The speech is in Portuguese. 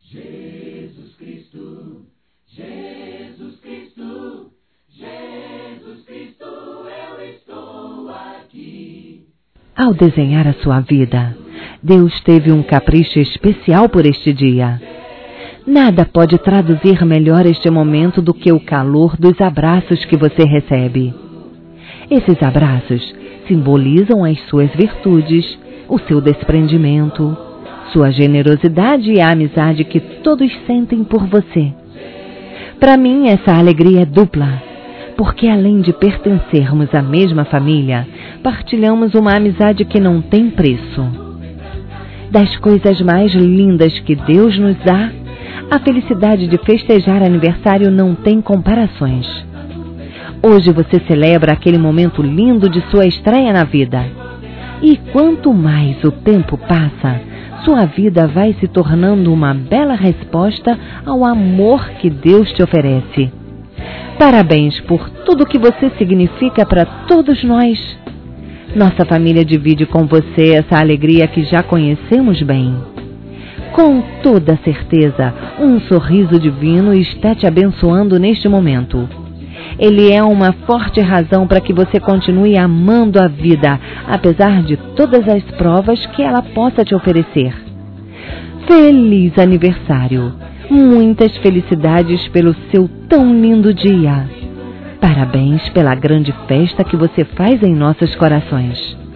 Jesus Cristo, Jesus Cristo, Jesus Cristo, eu estou aqui. Ao desenhar a sua vida, Deus teve um capricho especial por este dia. Nada pode traduzir melhor este momento do que o calor dos abraços que você recebe. Esses abraços simbolizam as suas virtudes, o seu desprendimento, sua generosidade e a amizade que todos sentem por você. Para mim, essa alegria é dupla, porque além de pertencermos à mesma família, partilhamos uma amizade que não tem preço. Das coisas mais lindas que Deus nos dá, a felicidade de festejar aniversário não tem comparações. Hoje você celebra aquele momento lindo de sua estreia na vida. E quanto mais o tempo passa, sua vida vai se tornando uma bela resposta ao amor que Deus te oferece. Parabéns por tudo que você significa para todos nós. Nossa família divide com você essa alegria que já conhecemos bem. Com toda certeza, um sorriso divino está te abençoando neste momento. Ele é uma forte razão para que você continue amando a vida, apesar de todas as provas que ela possa te oferecer. Feliz aniversário! Muitas felicidades pelo seu tão lindo dia! Parabéns pela grande festa que você faz em nossos corações.